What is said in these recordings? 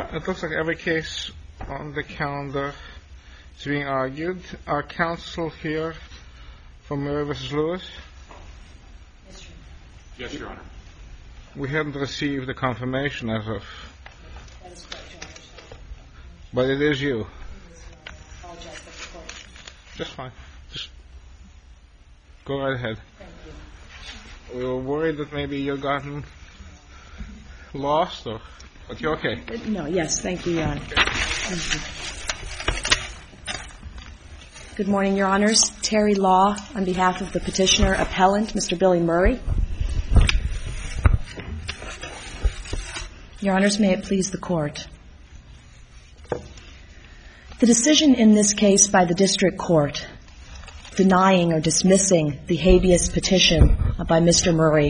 It looks like every case on the calendar is being argued. Are counsel here for Murray v. Lewis? Yes, Your Honor. We haven't received the confirmation as of... That is correct, Your Honor. But it is you. I apologize for the court. Just fine. Just go right ahead. Thank you. We were worried that maybe you'd gotten lost, but you're okay. No, yes, thank you, Your Honor. Thank you. Good morning, Your Honors. Terry Law on behalf of the petitioner appellant, Mr. Billy Murray. Your Honors, may it please the Court. The decision in this case by the district court denying or dismissing the habeas petition by Mr. Murray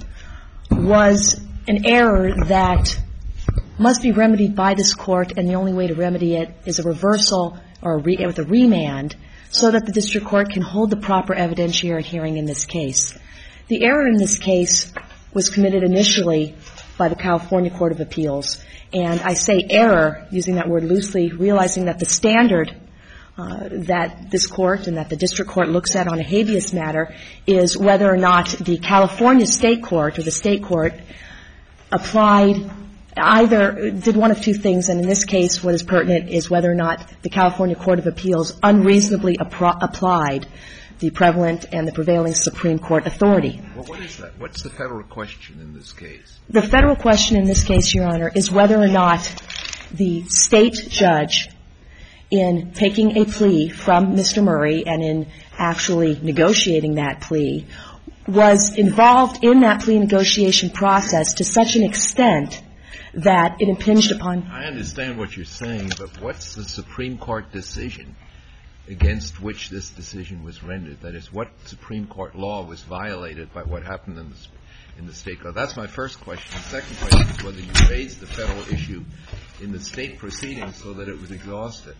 was an error that must be remedied by this court, and the only way to remedy it is a reversal or with a remand so that the district court can hold the proper evidentiary hearing in this case. The error in this case was committed initially by the California Court of Appeals, and I say error, using that word loosely, realizing that the standard that this court and that the district court looks at on a habeas matter is whether or not the California state court or the state court applied either did one of two things, and in this case what is pertinent is whether or not the California Court of Appeals unreasonably applied the prevalent and the prevailing Supreme Court authority. Well, what is that? What's the federal question in this case? The federal question in this case, Your Honor, is whether or not the state judge, in taking a plea from Mr. Murray and in actually negotiating that plea, was involved in that plea negotiation process to such an extent that it impinged upon. I understand what you're saying, but what's the Supreme Court decision against which this decision was rendered? That is, what Supreme Court law was violated by what happened in the state court? That's my first question. The second question is whether you raised the federal issue in the state proceedings so that it was exhausted.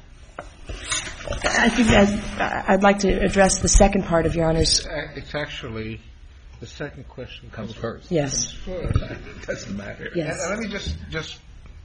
I think I'd like to address the second part of Your Honor's. It's actually the second question comes first. Yes. It doesn't matter. Yes. And let me just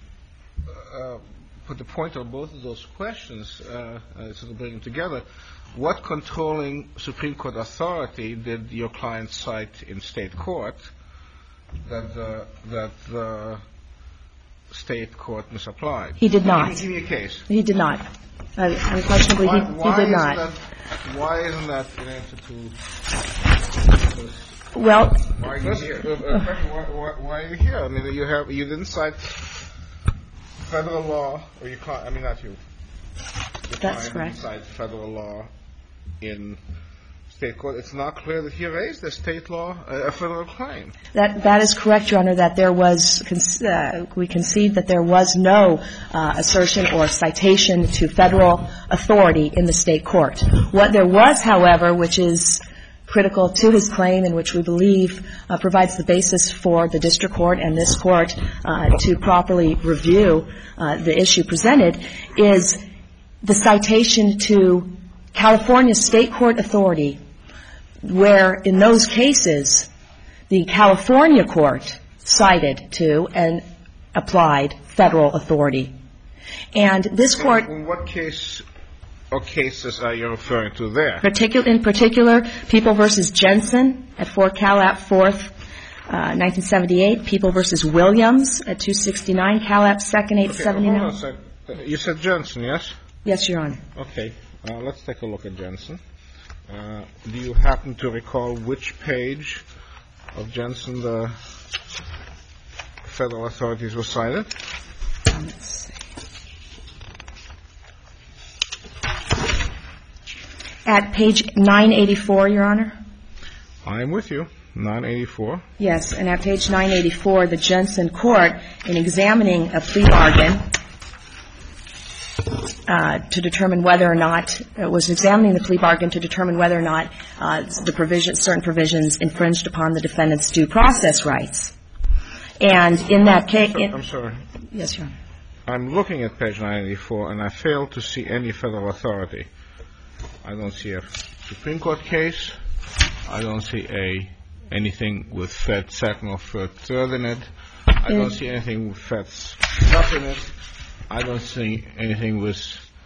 put the point on both of those questions, sort of bring them together. What controlling Supreme Court authority did your client cite in state court that the state court misapplied? He did not. Give me a case. He did not. Unquestionably, he did not. Why isn't that an answer to? Well, Why are you here? Why are you here? I mean, you didn't cite federal law, or you can't. I mean, not you. That's correct. Didn't cite federal law in state court. It's not clear that he raised a state law, a federal claim. That is correct, Your Honor. That there was we concede that there was no assertion or citation to federal authority in the state court. What there was, however, which is critical to his claim and which we believe provides the basis for the district court and this court to properly review the issue presented, is the citation to California state court authority, where in those cases the California court cited to and applied federal authority. And this court... In what case or cases are you referring to there? In particular, People v. Jensen at 4 Calap 4th, 1978. People v. Williams at 269 Calap 2nd, 879. Hold on a second. You said Jensen, yes? Yes, Your Honor. Okay. Let's take a look at Jensen. Do you happen to recall which page of Jensen the federal authorities were cited? Let's see. At page 984, Your Honor. I'm with you. 984. Yes, and at page 984, the Jensen court, in examining a plea bargain to determine whether or not was examining the plea bargain to determine whether or not certain provisions infringed upon the defendant's due process rights. And in that case... I'm sorry. Yes, Your Honor. I'm looking at page 984, and I fail to see any federal authority. I don't see a Supreme Court case. I don't see anything with Fed second or third in it. I don't see anything with Fed's stuff in it. I don't see anything with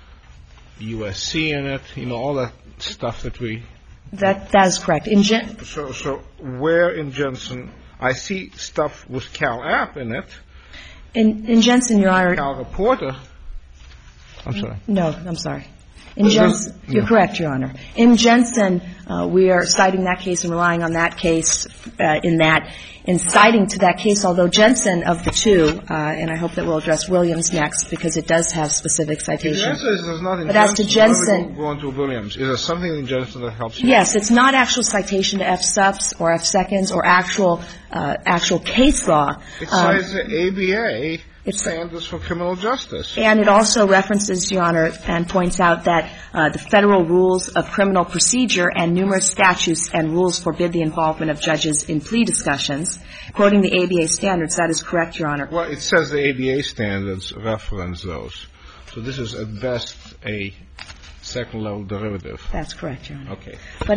USC in it. You know, all that stuff that we... That is correct. So where in Jensen... I see stuff with Cal App in it. In Jensen, Your Honor... Cal Reporter. I'm sorry. No, I'm sorry. In Jensen, you're correct, Your Honor. In Jensen, we are citing that case and relying on that case in citing to that case, although Jensen of the two, and I hope that we'll address Williams next because it does have specific citations. The answer is there's nothing. But as to Jensen, go on to Williams. Is there something in Jensen that helps you? Yes, it's not actual citation to F-subs or F-seconds or actual case law. It cites the ABA. Standards for criminal justice. And it also references, Your Honor, and points out that the federal rules of criminal procedure and numerous statutes and rules forbid the involvement of judges in plea discussions. Quoting the ABA standards, that is correct, Your Honor. Well, it says the ABA standards reference those. So this is at best a second-level derivative. That's correct, Your Honor. Okay. But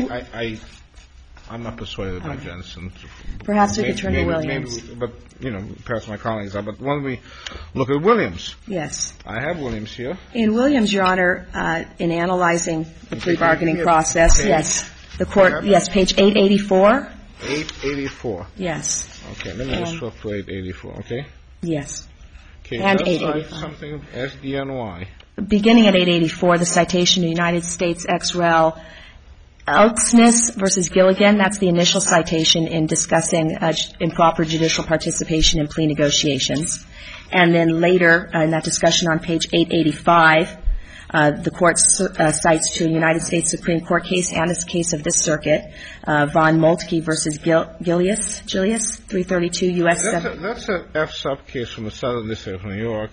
I'm not persuaded by Jensen. Perhaps we could turn to Williams. But, you know, perhaps my colleagues are. But when we look at Williams. Yes. I have Williams here. In Williams, Your Honor, in analyzing the plea bargaining process, yes. The court, yes, page 884. 884. Yes. Okay, let me just flip to 884, okay? Yes. Okay, and that's 885. Something SDNY. Beginning at 884, the citation to United States ex rel. Elksness versus Gilligan, that's the initial citation in discussing improper judicial participation in plea negotiations. And then later in that discussion on page 885, the court cites to a United States Supreme Court case and a case of this circuit, Von Moltke versus Gillius, 332 U.S. That's an F-sub case from the Southern District of New York,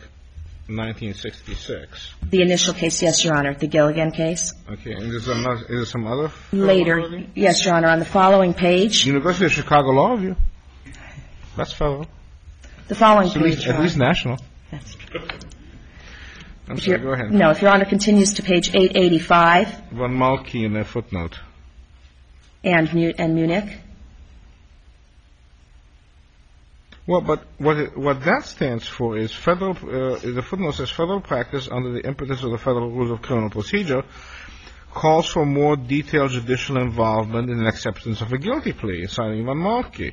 1966. The initial case, yes, Your Honor, the Gilligan case. Okay, and is there some other? Later, yes, Your Honor, on the following page. University of Chicago Law Review. That's federal. The following page, Your At least Honor. national. Yes. I'm sorry, go ahead. No, if Your Honor continues to page 885. Von Moltke in a footnote. And Munich. Well, but what that stands for is federal. The footnote says federal practice under the impetus of the federal rules of criminal procedure calls for more detailed judicial involvement in an acceptance of a guilty plea, citing Von Moltke.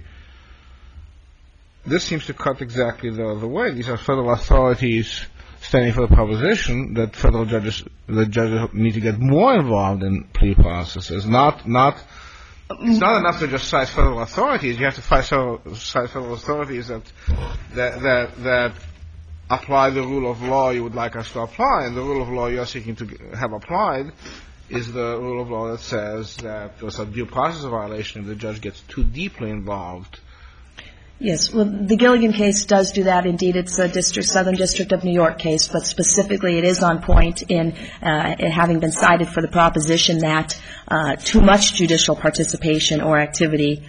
This seems to cut exactly the other way. These are federal authorities standing for the proposition that federal judges need to get more involved in plea processes. It's not enough to just cite federal authorities. You have to cite federal authorities that apply the rule of law you would like us to apply. And the rule of law you're seeking to have applied is the rule of law that says that there's a due process violation if the judge gets too deeply involved. Yes. Well, the Gilligan case does do that. Indeed, it's a Southern District of New York case, but specifically it is on point in it having been cited for the proposition that too much judicial participation or activity.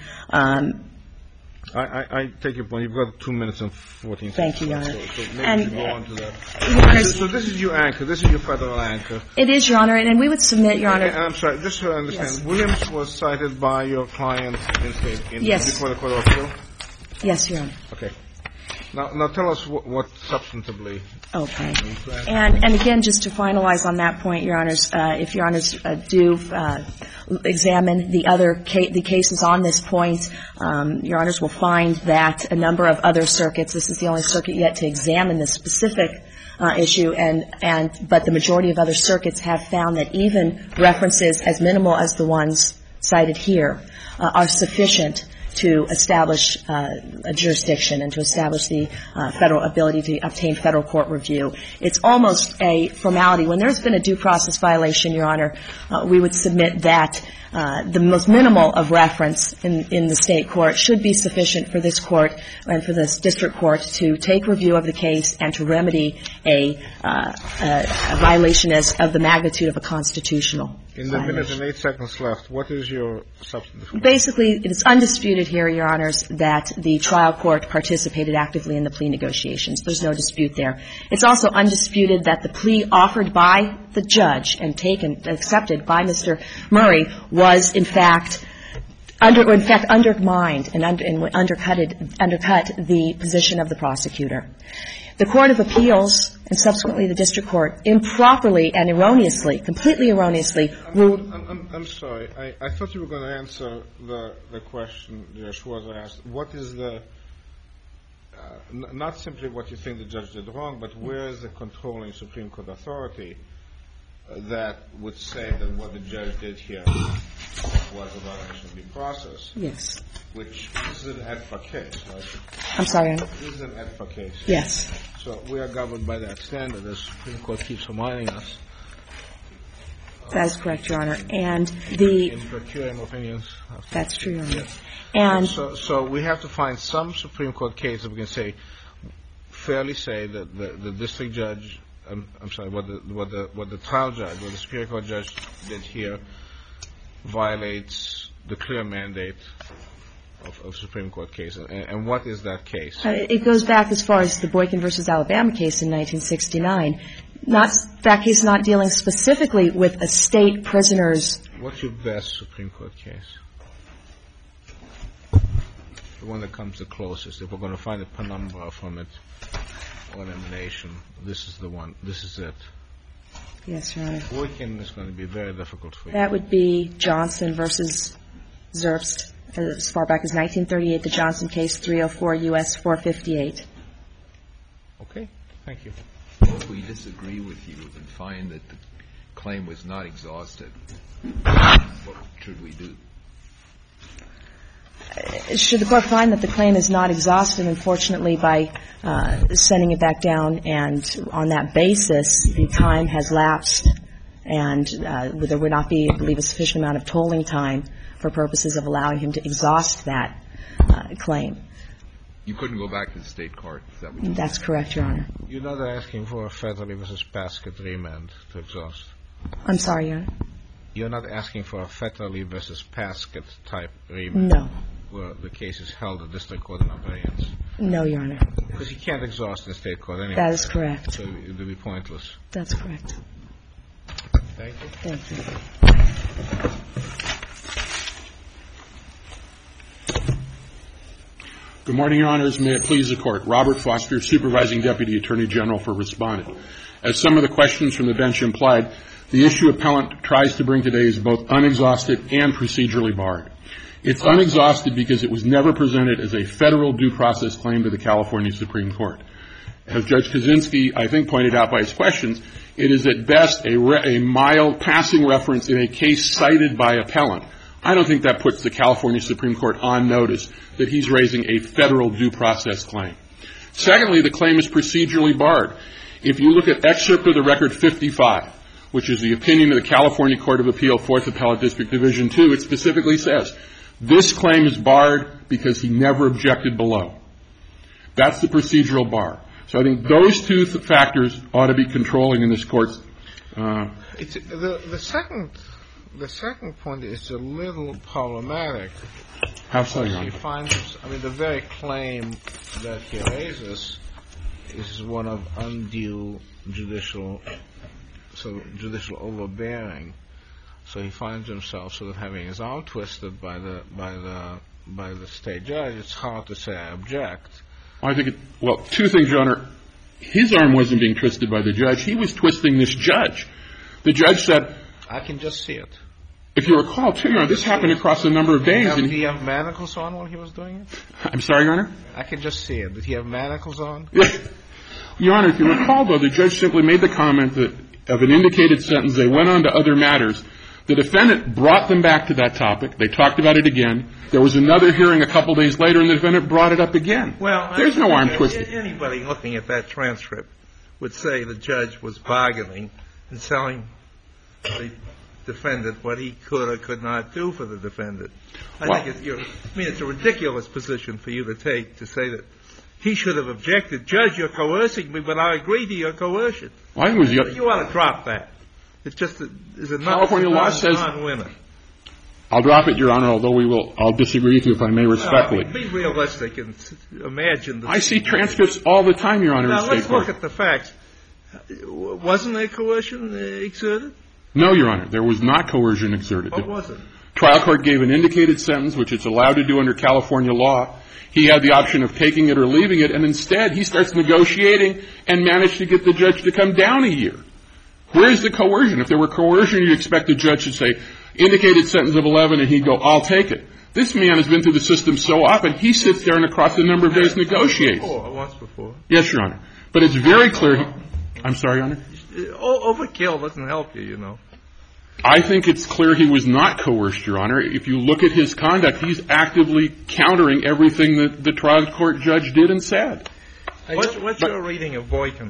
I take your point. You've got 2 minutes and 14 seconds. Thank you, Your Honor. So maybe you should go on to that. So this is your anchor. This is your federal anchor. It is, Your Honor, and we would submit, Your Honor. I'm sorry, just so I understand. Yes. Williams was cited by your client before the Court of Appeal? Yes, Your Honor. Okay. Now tell us what substantively. Okay. And again, just to finalize on that point, Your Honors, if Your Honors do examine the cases on this point, Your Honors will find that a number of other circuits, this is the only circuit yet to examine this specific issue, but the majority of other circuits have found that even references as minimal as the ones cited here are sufficient to establish a jurisdiction and to establish the federal ability to obtain federal court review. It's almost a formality. When there's been a due process violation, Your Honor, we would submit that the most minimal of reference in the state court should be sufficient for this court and for this district court to take review of the case and to remedy a violation of the magnitude of a constitutional in the minute and 8 seconds left, what is your substantive? Basically, it is undisputed here, Your Honors, that the trial court participated actively in the plea negotiations. There's no dispute there. It's also undisputed that the plea offered by the judge and accepted by Mr. Murray was, in fact, in fact, undermined and undercut the position of the prosecutor. The Court of Appeals and subsequently the district court improperly and erroneously, completely erroneously ruled. I'm sorry. I thought you were going to answer the question Judge Schwarzer asked. What is the not simply what you think the judge did wrong, but where is the controlling Supreme Court authority that would say that what the judge did here was a violation of due process? Yes. Which is an AEDPA case, right? I'm sorry, Your Honor. This is an AEDPA case. Yes. So we are governed by that standard. The Supreme Court keeps reminding us. That is correct, Your Honor. And in procuring opinions. That's true, Your Honor. Yes. And so we have to find some Supreme Court case that we can fairly say that the district judge, I'm sorry, what the trial judge, what the Superior Court judge did here violates the clear mandate of Supreme Court case. And what is that case? It goes back as far as the Boykin versus Alabama case in 1969. That case not dealing specifically with a state prisoner's. What's your best Supreme Court case? The one that comes the closest. If we're going to find a penumbra from it or an emanation, this is the one. This is it. Yes, Your Honor. Boykin is going to be very difficult for you. That would be Johnson versus Zerbst. As far back as 1938, the Johnson case, 304 U.S. 458. Okay. Thank you. If we disagree with you and find that the claim was not exhausted, what should we do? Should the Court find that the claim is not exhausted, unfortunately, by sending it back down, and on that basis, the time has lapsed, and there would not be, I believe, a sufficient amount of tolling time for purposes of allowing him to exhaust that claim. You couldn't go back to the state court. Is that what you're saying? That's correct, Your Honor. You're not asking for a Federley versus Paskett remand to exhaust? I'm sorry, Your Honor. You're not asking for a Federley versus Paskett type remand? No. Where the case is held at district court in abeyance? No, Your Honor. Because you can't exhaust in the state court anyway. That is correct. So it would be pointless. That's correct. Thank you. Thank you. Good morning, Your Honors. May it please the Court. Robert Foster, Supervising Deputy Attorney General for Respondent. As some of the questions from the bench implied, the issue appellant tries to bring today is both unexhausted and procedurally barred. It's unexhausted because it was never presented as a federal due process claim to the California Supreme Court. As Judge Kaczynski, I think, pointed out by his questions, it is at best a mild passing reference in a case cited by appellant. I don't think that puts the California Supreme Court on notice that he's raising a federal due process claim. Secondly, the claim is procedurally barred. If you look at excerpt of the record 55, which is the opinion of the California Court of Appeal, 4th Appellate District Division 2, it specifically says, this claim is barred because he never objected below. That's the procedural bar. So I think those two factors ought to be controlling in this Court's. The second point is a little problematic. How so, Your Honor? The very claim that he raises is one of undue judicial overbearing. So he finds himself sort of having his arm twisted by the state judge. It's hard to say I object. Two things, Your Honor. His arm wasn't being twisted by the judge. He was twisting this judge. The judge said, I can just see it. If you recall, too, Your Honor, this happened across a number of days. Did he have manacles on while he was doing it? I'm sorry, Your Honor? I can just see it. Did he have manacles on? Your Honor, if you recall, though, the judge simply made the comment that of an indicated sentence, they went on to other matters. The defendant brought them back to that topic. They talked about it again. There was another hearing a couple days later, and the defendant brought it up again. Well, there's no arm twisting. Anybody looking at that transcript would say the judge was bargaining and telling the defendant what he could or could not do for the defendant. It's a ridiculous position for you to take, to say that he should have objected. Judge, you're coercing me, but I agree to your coercion. You ought to drop that. It's just is a California law says non-winner. I'll drop it, Your Honor, although I'll disagree with you if I may respectfully. Be realistic and imagine. I see transcripts all the time, Your Honor. Now, let's look at the facts. Wasn't there coercion exerted? No, Your Honor. There was not coercion exerted. What was it? Trial court gave an indicated sentence, which it's allowed to do under California law. He had the option of taking it or leaving it, and instead he starts negotiating and managed to get the judge to come down a year. Where's the coercion? If there were coercion, you'd expect the judge to say, indicated sentence of 11, and he'd go, I'll take it. This man has been through the system so often, he sits there and across the number of days negotiates. Once before. Yes, Your Honor. But it's very clear. I'm sorry, Your Honor? Overkill doesn't help you, you know. I think it's clear he was not coerced, Your Honor. If you look at his conduct, he's actively countering everything that the trial court judge did and said. What's your reading of Boykin?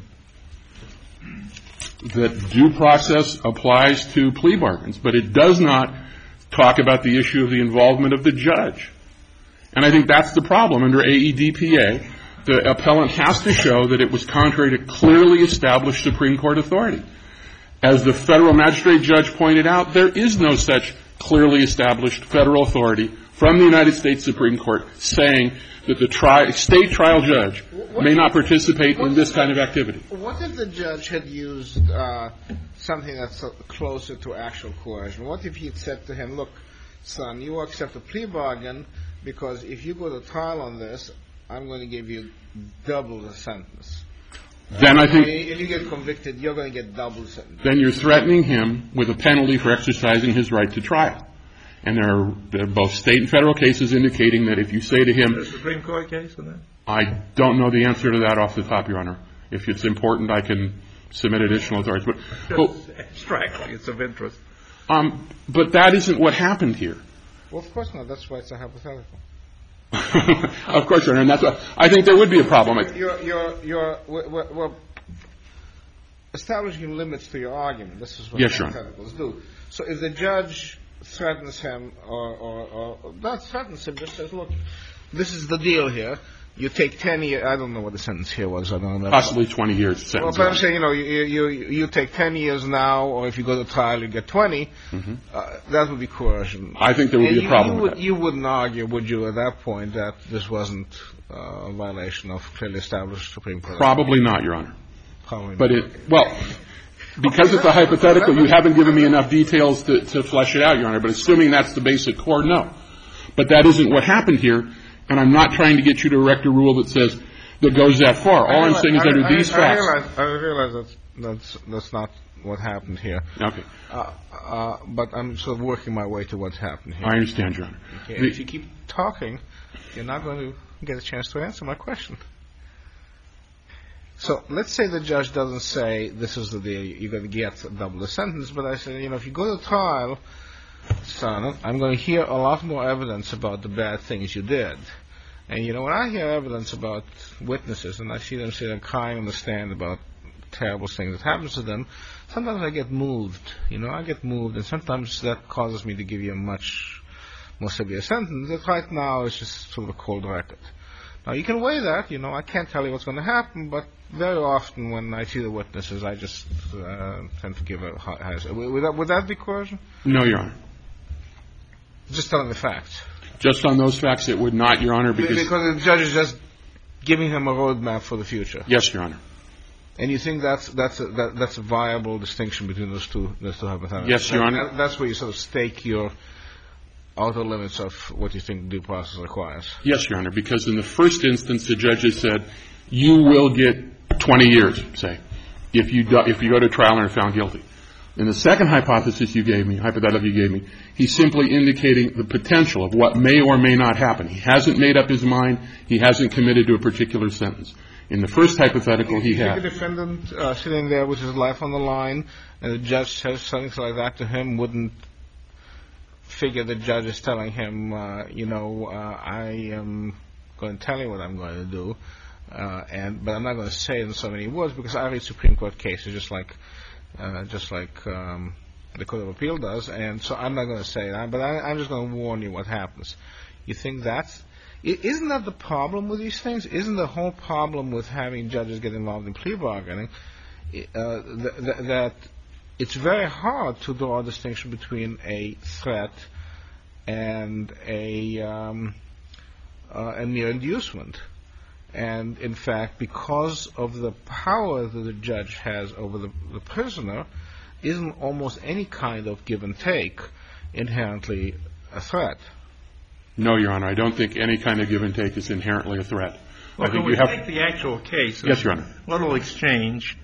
That due process applies to plea bargains, but it does not talk about the issue of the involvement of the judge. And I think that's the problem. Under AEDPA, the appellant has to show that it was contrary to clearly established Supreme Court authority. As the federal magistrate judge pointed out, there is no such clearly established federal authority from the United States Supreme Court saying that the state trial judge may not participate in this kind of activity. What if the judge had used something that's closer to actual coercion? What if he had said to him, look, son, you accept a plea bargain because if you go to trial on this, I'm going to give you double the sentence. Then I think if you get convicted, you're going to get double the sentence. Then you're threatening him with a penalty for exercising his right to trial. And there are both state and federal cases indicating that if you say to him... Is there a Supreme Court case on that? I don't know the answer to that off the top, Your Honor. If it's important, I can submit additional authorities. Just abstractly, it's of interest. But that isn't what happened here. Well, of course not. That's why it's a hypothetical. Of course, Your Honor, and that's why I think there would be a problem. We're establishing limits to your argument. This is what hypotheticals do. So if the judge threatens him or not threatens him, just says, look, this is the deal here. You take 10 years. I don't know what the sentence here was. I don't remember. Possibly 20 years sentence. Well, but I'm saying, you take 10 years now, or if you go to trial, you get 20. Mm-hmm. That would be coercion. I think there would be a problem with that. You wouldn't argue, would you, at that point, that this wasn't a violation of clearly established Supreme Court? Probably not, Your Honor. Probably but not. Because it's a hypothetical, you haven't given me enough details to flesh it out, Your Honor. But assuming that's the basic core, no. But that isn't what happened here. And I'm not trying to get you to erect a rule that says that goes that far. All I'm saying is under these facts. I realize that's not what happened here. Okay. But I'm sort of working my way to what's happened here. I understand, Your Honor. Okay. If you keep talking, you're not going to get a chance to answer my question. So let's say the judge doesn't say this is the deal, you're going to get double the sentence, but I say, if you go to trial, son, I'm going to hear a lot more evidence about the bad things you did. And, when I hear evidence about witnesses and I see them sitting crying on the stand about terrible things that happens to them, sometimes I get moved. I get moved, and sometimes that causes me to give you a much more severe sentence. That right now is just sort of a cold record. Now, you can weigh that. I can't tell you what's going to happen, but very often when I see the witnesses, I just tend to give a high. Would that be coercion? No, Your Honor. Just telling the facts. Just on those facts, it would not, Your Honor, because the judge is just giving him a roadmap for the future. Yes, Your Honor. And you think that's a viable distinction between those two hypotheticals? Yes, Your Honor. That's where you sort of stake your outer limits of what you think due process requires. Yes, Your Honor, because in the first instance, the judge has said, you will get 20 years, say, if you go to trial and are found guilty. In the second hypothetical you gave me, he's simply indicating the potential of what may or may not happen. He hasn't made up his mind. He hasn't committed to a particular sentence. In the first hypothetical, he had. If a defendant sitting there with his life on the line, and the judge says something like that to him, wouldn't figure the judge is telling him, I am going to tell you what I'm going to do, but I'm not going to say it in so many words because I read Supreme Court cases just like the Court of Appeal does, and so I'm not going to say that, but I'm just going to warn you what happens. You think isn't that the problem with these things? Isn't the whole problem with having judges get involved in plea bargaining that it's very hard to draw a distinction between a threat and a mere inducement? And in fact, because of the power that the judge has over the prisoner, isn't almost any kind of give and take inherently a threat. No, Your Honor. I don't think any kind of give and take is inherently a threat. Well, can we take the actual case? Yes, Your Honor. Little exchange.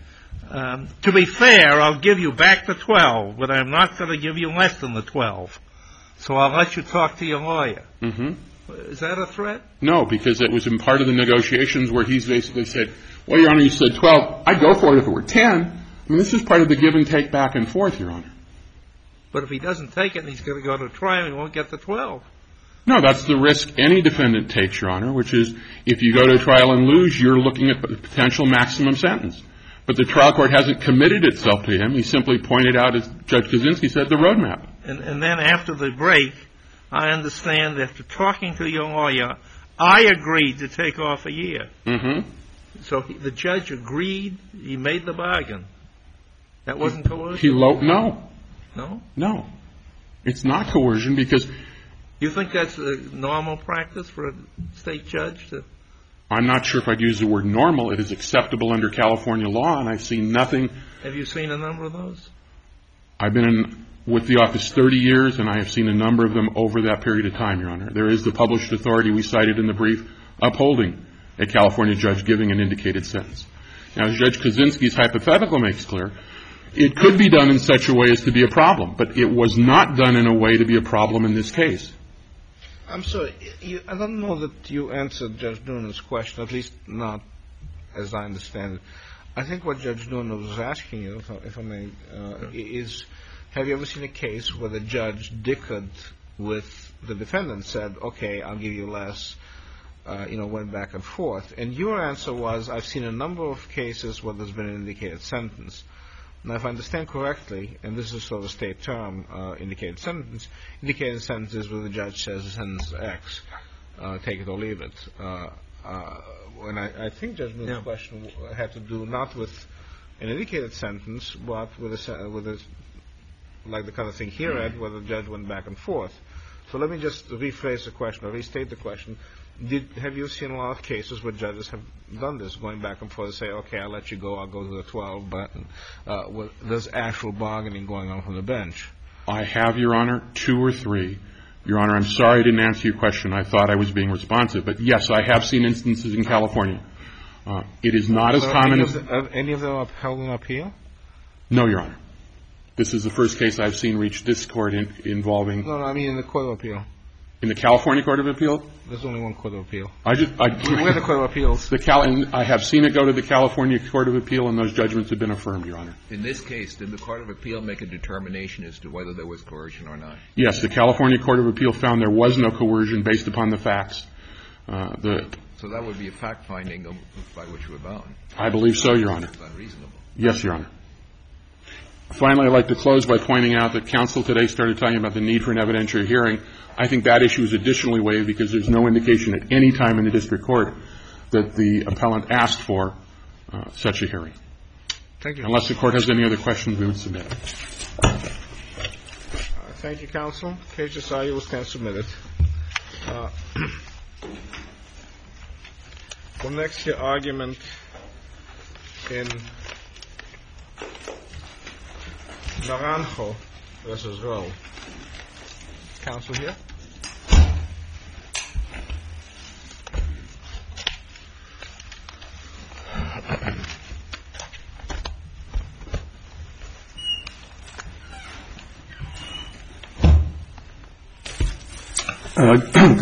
To be fair, I'll give you back the 12, but I'm not going to give you less than the 12. So I'll let you talk to your lawyer. Mm-hmm. Is that a threat? No, because it was in part of the negotiations where he's basically said, well, Your Honor, you said 12. I'd go for it if it were 10. I mean, this is part of the give and take back and forth, Your Honor. But if he doesn't take it and he's going to go to trial, he won't get the 12. No, that's the risk any defendant takes, Your Honor, which is if you go to trial and lose, you're looking at the potential maximum sentence. But the trial court hasn't committed itself to him. He simply pointed out, as Judge Kaczynski said, the roadmap. And then after the break, I understand after talking to your lawyer, I agreed to take off a year. Mm-hmm. So the judge agreed. He made the bargain. That wasn't coercion? No. No? No. It's not coercion because... You think that's a normal practice for a state judge to... I'm not sure if I'd use the word normal. It is acceptable under California law, and I've seen nothing... Have you seen a number of those? I've been with the office 30 years, and I have seen a number of them over that period of time, Your Honor. There is the published authority we cited in the brief upholding a California judge giving an indicated sentence. Now, as Judge Kaczynski's hypothetical makes clear, it could be done in such a way as to be a problem, but it was not done in a way to be a problem in this case. I'm sorry. I don't know that you answered Judge Noonan's question, at least not as I understand it. I think what Judge Noonan was asking you, if I may, is have you ever seen a case where the judge dickered with the defendant, said, okay, I'll give you less, went back and forth. And your answer was, I've seen a number of cases where there's been an indicated sentence. Now, if I understand correctly, and this is sort of a state term, indicated sentence is where the judge says sentence X, take it or leave it. And I think Judge Noonan's question had to do not with an indicated sentence, but with like the kind of thing he read, where the judge went back and forth. So let me just rephrase the question or restate the question. Have you seen a lot of cases where judges have done this, going back and forth, say, okay, I'll let you go, I'll go to the 12, but there's actual bargaining going on from the bench? I have, Your Honor, 2 or 3. Your Honor, I'm sorry I didn't answer your question. I thought I was being responsive. But, yes, I have seen instances in California. It is not as common as... Any of them upheld on appeal? No, Your Honor. This is the first case I've seen reach this court involving... No, I mean in the Court of Appeal. In the California Court of Appeal? There's only one Court of Appeal. We're the Court of Appeals. I have seen it go to the California Court of Appeal, and those judgments have been affirmed, Your Honor. In this case, did the Court of Appeal make a determination as to whether there was coercion or not? Yes, the California Court of Appeal found there was no coercion based upon the facts. So that would be a fact-finding by which we're bound. I believe so, Your Honor. It's unreasonable. Yes, Your Honor. Finally, I'd like to close by pointing out that counsel today started talking about the need for an evidentiary hearing. I think that issue is additionally waived because there's no indication at any time in the district court that the appellant asked for such a hearing. Thank you. Unless the court has any other questions, we would submit it. Thank you, counsel. Case decided. Will stand submitted. We'll next hear argument in Naranjo versus Rowe. Counsel here.